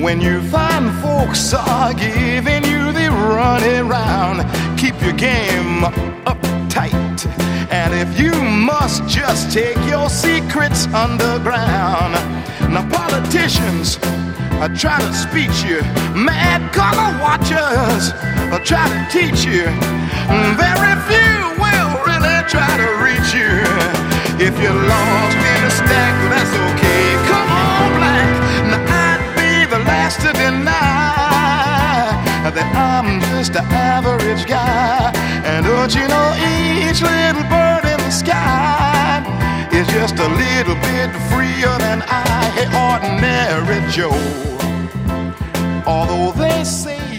When you find folks are giving you the runaround, keep your game uptight. And if you must, just take your secrets underground. Now politicians try to speech you, mad color watchers try to teach you. Very few will really try to reach you. If you're lost in a stack, that's okay. Come on, black. Now I'd be the last to deny that I'm just an average guy. And don't you know each little bird in the sky is just a little bit freer than I, ordinary Joe. Although they say